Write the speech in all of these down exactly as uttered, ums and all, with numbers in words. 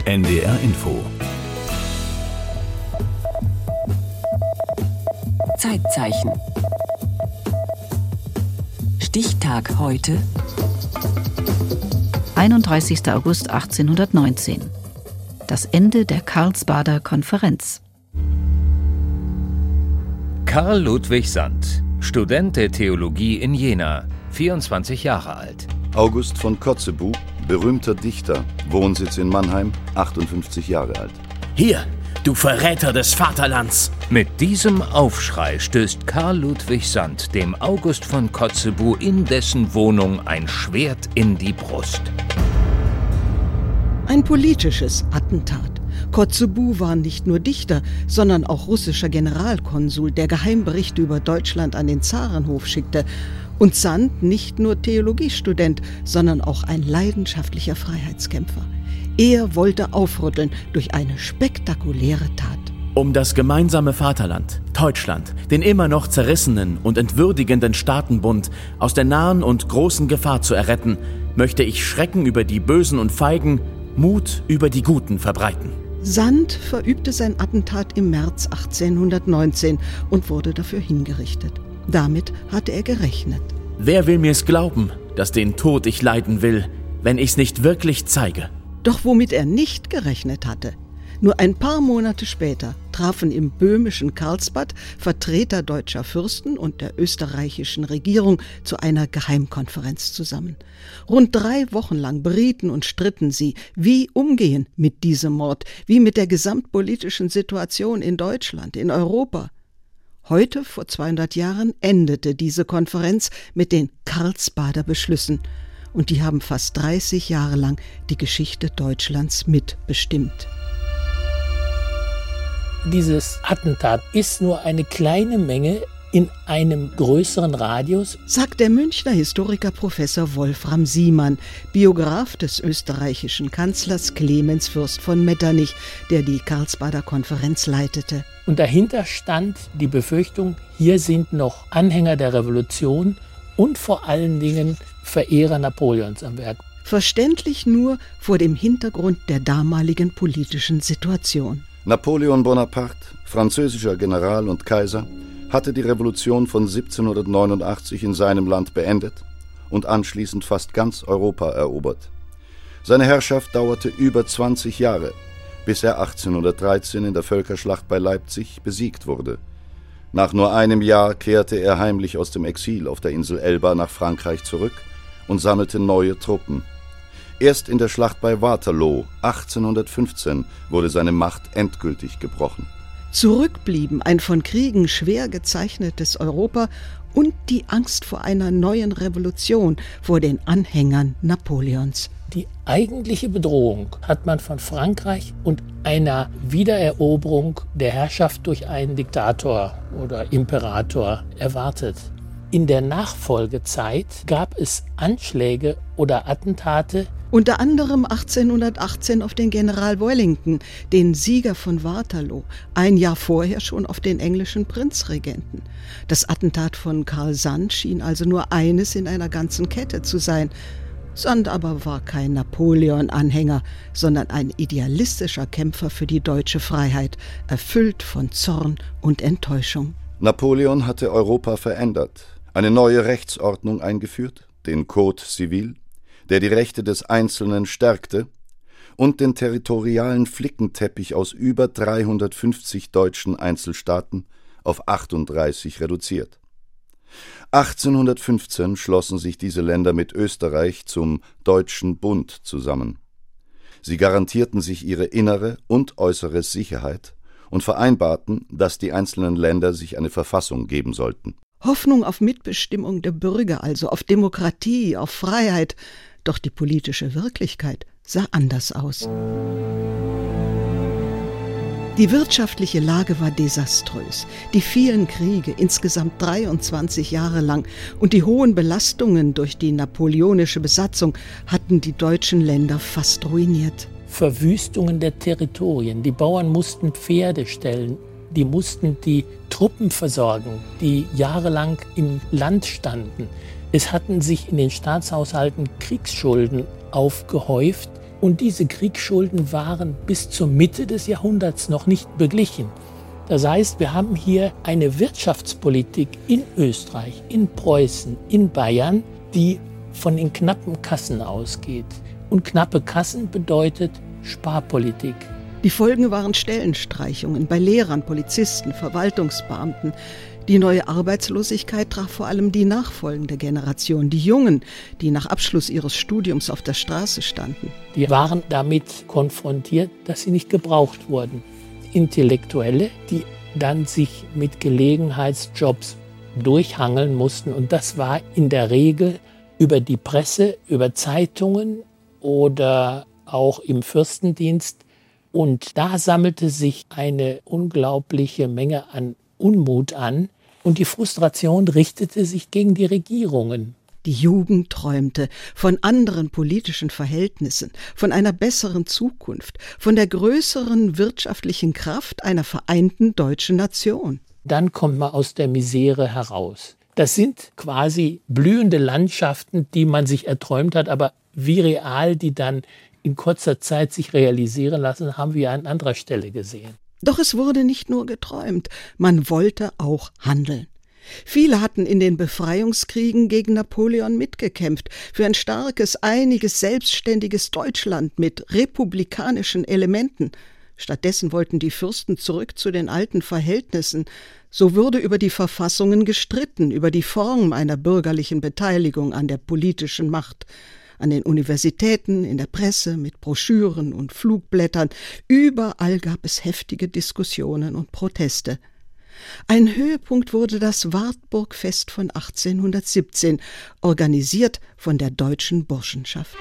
N D R Info. Zeitzeichen. Stichtag heute. einunddreißigster August achtzehnhundertneunzehn. Das Ende der Karlsbader Konferenz. Karl Ludwig Sand, Student der Theologie in Jena, vierundzwanzig Jahre alt. August von Kotzebue, berühmter Dichter, Wohnsitz in Mannheim, achtundfünfzig Jahre alt. Hier, du Verräter des Vaterlands! Mit diesem Aufschrei stößt Karl Ludwig Sand dem August von Kotzebue in dessen Wohnung ein Schwert in die Brust. Ein politisches Attentat. Kotzebue war nicht nur Dichter, sondern auch russischer Generalkonsul, der Geheimberichte über Deutschland an den Zarenhof schickte. Und Sand nicht nur Theologiestudent, sondern auch ein leidenschaftlicher Freiheitskämpfer. Er wollte aufrütteln durch eine spektakuläre Tat. Um das gemeinsame Vaterland, Deutschland, den immer noch zerrissenen und entwürdigenden Staatenbund aus der nahen und großen Gefahr zu erretten, möchte ich Schrecken über die Bösen und Feigen, Mut über die Guten verbreiten. Sand verübte sein Attentat im März achtzehnhundertneunzehn und wurde dafür hingerichtet. Damit hatte er gerechnet. Wer will mir's glauben, dass den Tod ich leiden will, wenn ich's nicht wirklich zeige? Doch womit er nicht gerechnet hatte. Nur ein paar Monate später trafen im böhmischen Karlsbad Vertreter deutscher Fürsten und der österreichischen Regierung zu einer Geheimkonferenz zusammen. Rund drei Wochen lang berieten und stritten sie, wie umgehen mit diesem Mord, wie mit der gesamtpolitischen Situation in Deutschland, in Europa. Heute, vor zweihundert Jahren, endete diese Konferenz mit den Karlsbader Beschlüssen. Und die haben fast dreißig Jahre lang die Geschichte Deutschlands mitbestimmt. Dieses Attentat ist nur eine kleine Menge in einem größeren Radius, sagt der Münchner Historiker Professor Wolfram Siemann, Biograf des österreichischen Kanzlers Clemens Fürst von Metternich, der die Karlsbader Konferenz leitete. Und dahinter stand die Befürchtung, hier sind noch Anhänger der Revolution und vor allen Dingen Verehrer Napoleons am Werk. Verständlich nur vor dem Hintergrund der damaligen politischen Situation. Napoleon Bonaparte, französischer General und Kaiser, hatte die Revolution von siebzehnhundertneunundachtzig in seinem Land beendet und anschließend fast ganz Europa erobert. Seine Herrschaft dauerte über zwanzig Jahre, bis er achtzehnhundertdreizehn in der Völkerschlacht bei Leipzig besiegt wurde. Nach nur einem Jahr kehrte er heimlich aus dem Exil auf der Insel Elba nach Frankreich zurück und sammelte neue Truppen. Erst in der Schlacht bei Waterloo achtzehnhundertfünfzehn wurde seine Macht endgültig gebrochen. Zurück blieben ein von Kriegen schwer gezeichnetes Europa und die Angst vor einer neuen Revolution, vor den Anhängern Napoleons. Die eigentliche Bedrohung hat man von Frankreich und einer Wiedereroberung der Herrschaft durch einen Diktator oder Imperator erwartet. In der Nachfolgezeit gab es Anschläge oder Attentate, unter anderem achtzehnhundertachtzehn auf den General Wellington, den Sieger von Waterloo, ein Jahr vorher schon auf den englischen Prinzregenten. Das Attentat von Karl Sand schien also nur eines in einer ganzen Kette zu sein. Sand aber war kein Napoleon-Anhänger, sondern ein idealistischer Kämpfer für die deutsche Freiheit, erfüllt von Zorn und Enttäuschung. Napoleon hatte Europa verändert, eine neue Rechtsordnung eingeführt, den Code Civil, der die Rechte des Einzelnen stärkte, und den territorialen Flickenteppich aus über dreihundertfünfzig deutschen Einzelstaaten auf achtunddreißig reduziert. achtzehnhundertfünfzehn schlossen sich diese Länder mit Österreich zum Deutschen Bund zusammen. Sie garantierten sich ihre innere und äußere Sicherheit und vereinbarten, dass die einzelnen Länder sich eine Verfassung geben sollten. Hoffnung auf Mitbestimmung der Bürger, also auf Demokratie, auf Freiheit. Doch die politische Wirklichkeit sah anders aus. Die wirtschaftliche Lage war desaströs. Die vielen Kriege, insgesamt dreiundzwanzig Jahre lang, und die hohen Belastungen durch die napoleonische Besatzung hatten die deutschen Länder fast ruiniert. Verwüstungen der Territorien. Die Bauern mussten Pferde stellen, die mussten die Truppen versorgen, die jahrelang im Land standen. Es hatten sich in den Staatshaushalten Kriegsschulden aufgehäuft, Und diese Kriegsschulden waren bis zur Mitte des Jahrhunderts noch nicht beglichen. Das heißt, wir haben hier eine Wirtschaftspolitik in Österreich, in Preußen, in Bayern, die von den knappen Kassen ausgeht. Und knappe Kassen bedeutet Sparpolitik. Die Folgen waren Stellenstreichungen bei Lehrern, Polizisten, Verwaltungsbeamten. Die neue Arbeitslosigkeit traf vor allem die nachfolgende Generation, die Jungen, die nach Abschluss ihres Studiums auf der Straße standen. Die waren damit konfrontiert, dass sie nicht gebraucht wurden. Intellektuelle, die dann sich mit Gelegenheitsjobs durchhangeln mussten. Und das war in der Regel über die Presse, über Zeitungen oder auch im Fürstendienst. Und da sammelte sich eine unglaubliche Menge an Unmut an und die Frustration richtete sich gegen die Regierungen. Die Jugend träumte von anderen politischen Verhältnissen, von einer besseren Zukunft, von der größeren wirtschaftlichen Kraft einer vereinten deutschen Nation. Dann kommt man aus der Misere heraus. Das sind quasi blühende Landschaften, die man sich erträumt hat, aber wie real die dann in kurzer Zeit sich realisieren lassen, haben wir an anderer Stelle gesehen. Doch es wurde nicht nur geträumt, man wollte auch handeln. Viele hatten in den Befreiungskriegen gegen Napoleon mitgekämpft, für ein starkes, einiges, selbstständiges Deutschland mit republikanischen Elementen. Stattdessen wollten die Fürsten zurück zu den alten Verhältnissen. So wurde über die Verfassungen gestritten, über die Form einer bürgerlichen Beteiligung an der politischen Macht. An den Universitäten, in der Presse, mit Broschüren und Flugblättern. Überall gab es heftige Diskussionen und Proteste. Ein Höhepunkt wurde das Wartburgfest von achtzehnhundertsiebzehn, organisiert von der Deutschen Burschenschaft.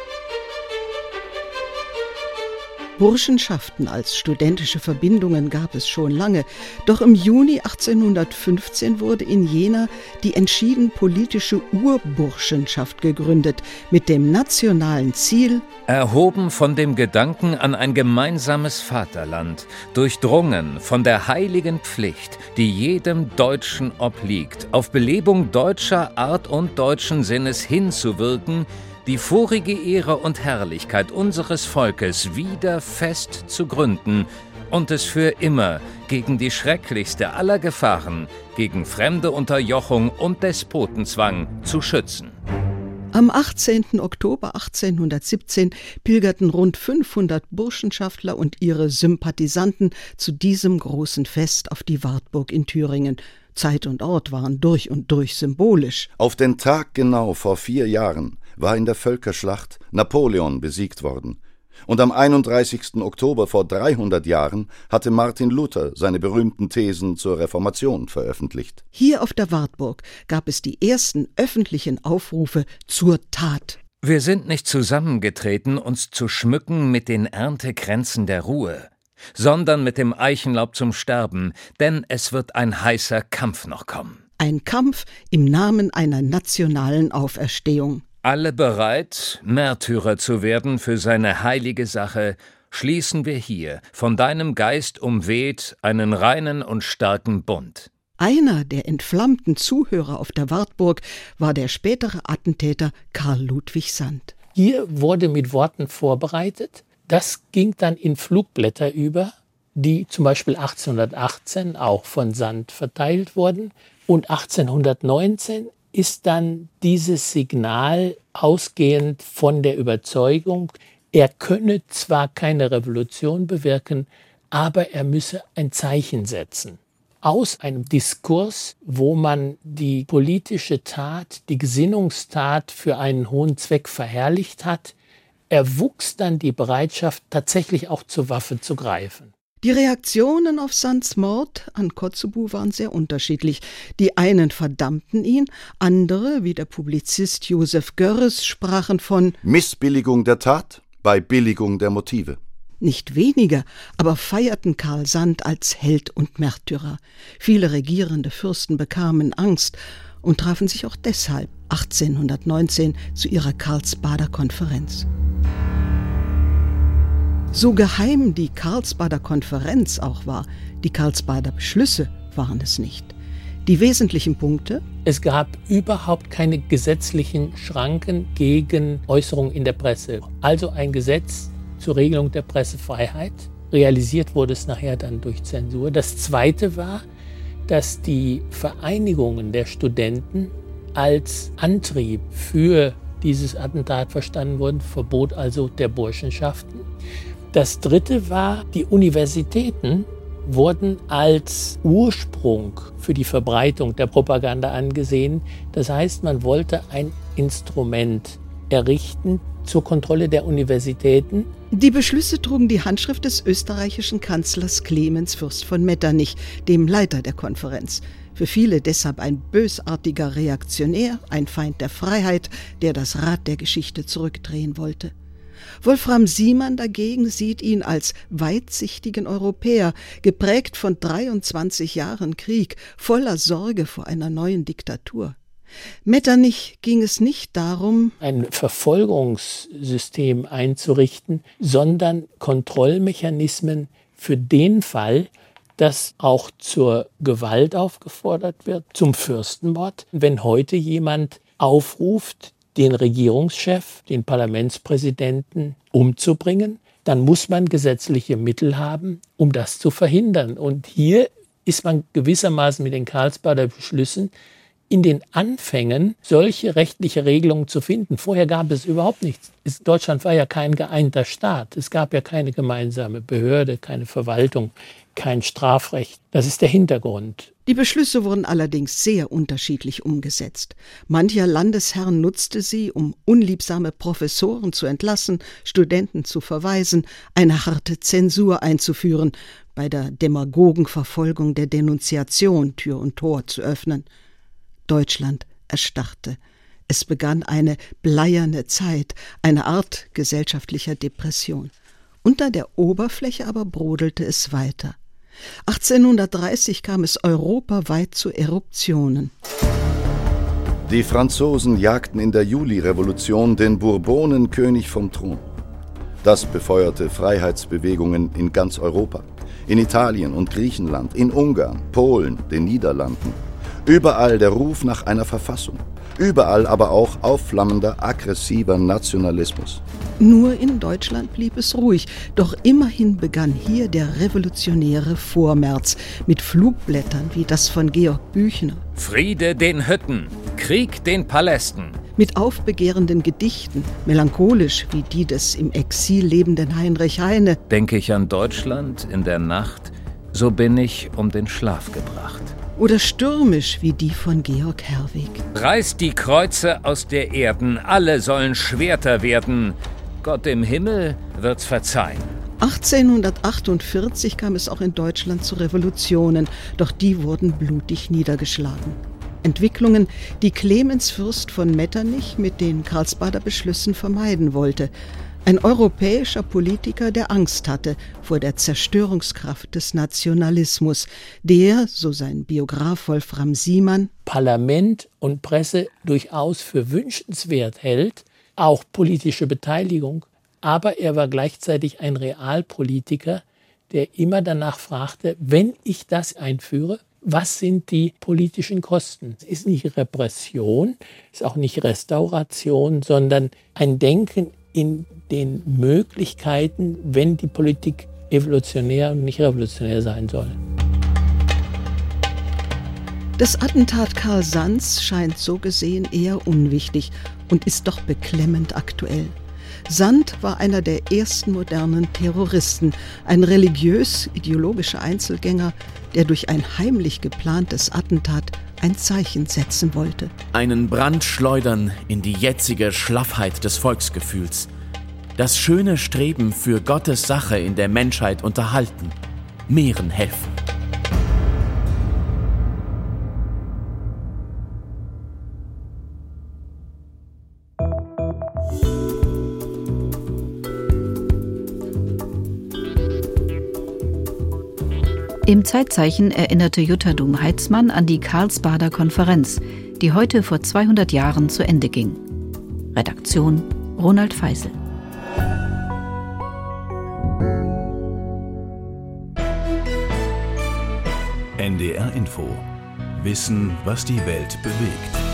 Burschenschaften als studentische Verbindungen gab es schon lange, doch im Juni achtzehnhundertfünfzehn wurde in Jena die entschieden politische Urburschenschaft gegründet, mit dem nationalen Ziel: Erhoben von dem Gedanken an ein gemeinsames Vaterland, durchdrungen von der heiligen Pflicht, die jedem Deutschen obliegt, auf Belebung deutscher Art und deutschen Sinnes hinzuwirken, die vorige Ehre und Herrlichkeit unseres Volkes wieder fest zu gründen und es für immer gegen die schrecklichste aller Gefahren, gegen fremde Unterjochung und Despotenzwang zu schützen. Am achtzehnten Oktober achtzehnhundertsiebzehn pilgerten rund fünfhundert Burschenschaftler und ihre Sympathisanten zu diesem großen Fest auf die Wartburg in Thüringen. Zeit und Ort waren durch und durch symbolisch. Auf den Tag genau vor vier Jahren war in der Völkerschlacht Napoleon besiegt worden. Und am einunddreißigsten Oktober vor dreihundert Jahren hatte Martin Luther seine berühmten Thesen zur Reformation veröffentlicht. Hier auf der Wartburg gab es die ersten öffentlichen Aufrufe zur Tat. Wir sind nicht zusammengetreten, uns zu schmücken mit den Erntekränzen der Ruhe, sondern mit dem Eichenlaub zum Sterben, denn es wird ein heißer Kampf noch kommen. Ein Kampf im Namen einer nationalen Auferstehung. Alle bereit, Märtyrer zu werden für seine heilige Sache, schließen wir hier, von deinem Geist umweht, einen reinen und starken Bund. Einer der entflammten Zuhörer auf der Wartburg war der spätere Attentäter Karl Ludwig Sand. Hier wurde mit Worten vorbereitet. Das ging dann in Flugblätter über, die zum Beispiel achtzehnhundertachtzehn auch von Sand verteilt wurden. Und achtzehnhundertneunzehn ist dann dieses Signal ausgehend von der Überzeugung, er könne zwar keine Revolution bewirken, aber er müsse ein Zeichen setzen. Aus einem Diskurs, wo man die politische Tat, die Gesinnungstat für einen hohen Zweck verherrlicht hat, erwuchs dann die Bereitschaft, tatsächlich auch zur Waffe zu greifen. Die Reaktionen auf Sands Mord an Kotzebue waren sehr unterschiedlich. Die einen verdammten ihn, andere, wie der Publizist Josef Görres, sprachen von Missbilligung der Tat bei Billigung der Motive. Nicht weniger, aber feierten Karl Sand als Held und Märtyrer. Viele regierende Fürsten bekamen Angst und trafen sich auch deshalb achtzehnhundertneunzehn zu ihrer Karlsbader Konferenz. So geheim die Karlsbader Konferenz auch war, die Karlsbader Beschlüsse waren es nicht. Die wesentlichen Punkte: Es gab überhaupt keine gesetzlichen Schranken gegen Äußerungen in der Presse. Also ein Gesetz zur Regelung der Pressefreiheit. Realisiert wurde es nachher dann durch Zensur. Das Zweite war, dass die Vereinigungen der Studenten als Antrieb für dieses Attentat verstanden wurden, Verbot also der Burschenschaften. Das Dritte war, die Universitäten wurden als Ursprung für die Verbreitung der Propaganda angesehen. Das heißt, man wollte ein Instrument errichten zur Kontrolle der Universitäten. Die Beschlüsse trugen die Handschrift des österreichischen Kanzlers Clemens Fürst von Metternich, dem Leiter der Konferenz. Für viele deshalb ein bösartiger Reaktionär, ein Feind der Freiheit, der das Rad der Geschichte zurückdrehen wollte. Wolfram Siemann dagegen sieht ihn als weitsichtigen Europäer, geprägt von dreiundzwanzig Jahren Krieg, voller Sorge vor einer neuen Diktatur. Metternich ging es nicht darum, ein Verfolgungssystem einzurichten, sondern Kontrollmechanismen für den Fall, dass auch zur Gewalt aufgefordert wird, zum Fürstenmord. Wenn heute jemand aufruft, den Regierungschef, den Parlamentspräsidenten umzubringen, dann muss man gesetzliche Mittel haben, um das zu verhindern. Und hier ist man gewissermaßen mit den Karlsbader Beschlüssen in den Anfängen, solche rechtliche Regelungen zu finden. Vorher gab es überhaupt nichts. Deutschland war ja kein geeinter Staat. Es gab ja keine gemeinsame Behörde, keine Verwaltung, kein Strafrecht. Das ist der Hintergrund. Die Beschlüsse wurden allerdings sehr unterschiedlich umgesetzt. Mancher Landesherr nutzte sie, um unliebsame Professoren zu entlassen, Studenten zu verweisen, eine harte Zensur einzuführen, bei der Demagogenverfolgung der Denunziation Tür und Tor zu öffnen. Deutschland erstarrte. Es begann eine bleierne Zeit, eine Art gesellschaftlicher Depression. Unter der Oberfläche aber brodelte es weiter. achtzehnhundertdreißig kam es europaweit zu Eruptionen. Die Franzosen jagten in der Julirevolution den Bourbonen-König vom Thron. Das befeuerte Freiheitsbewegungen in ganz Europa, in Italien und Griechenland, in Ungarn, Polen, den Niederlanden. Überall der Ruf nach einer Verfassung, überall aber auch aufflammender, aggressiver Nationalismus. Nur in Deutschland blieb es ruhig, doch immerhin begann hier der revolutionäre Vormärz mit Flugblättern wie das von Georg Büchner. Friede den Hütten, Krieg den Palästen. Mit aufbegehrenden Gedichten, melancholisch wie die des im Exil lebenden Heinrich Heine. Denke ich an Deutschland in der Nacht, so bin ich um den Schlaf gebracht. Oder stürmisch wie die von Georg Herwegh. Reißt die Kreuze aus der Erden, alle sollen Schwerter werden. Gott im Himmel wird's verzeihen. achtzehnhundertachtundvierzig kam es auch in Deutschland zu Revolutionen, doch die wurden blutig niedergeschlagen. Entwicklungen, die Clemens Fürst von Metternich mit den Karlsbader Beschlüssen vermeiden wollte. Ein europäischer Politiker, der Angst hatte vor der Zerstörungskraft des Nationalismus, der, so sein Biograf Wolfram Siemann, Parlament und Presse durchaus für wünschenswert hält, auch politische Beteiligung, aber er war gleichzeitig ein Realpolitiker, der immer danach fragte, wenn ich das einführe, was sind die politischen Kosten? Es ist nicht Repression, es ist auch nicht Restauration, sondern ein Denken in den Möglichkeiten, wenn die Politik evolutionär und nicht revolutionär sein soll. Das Attentat Karl Sands scheint so gesehen eher unwichtig und ist doch beklemmend aktuell. Sand war einer der ersten modernen Terroristen, ein religiös-ideologischer Einzelgänger, der durch ein heimlich geplantes Attentat ein Zeichen setzen wollte. Einen Brand schleudern in die jetzige Schlaffheit des Volksgefühls. Das schöne Streben für Gottes Sache in der Menschheit unterhalten. Mehren helfen. Im Zeitzeichen erinnerte Jutta Dum-Heitzmann an die Karlsbader Konferenz, die heute vor zweihundert Jahren zu Ende ging. Redaktion Ronald Feisel. N D R Info wissen, was die Welt bewegt.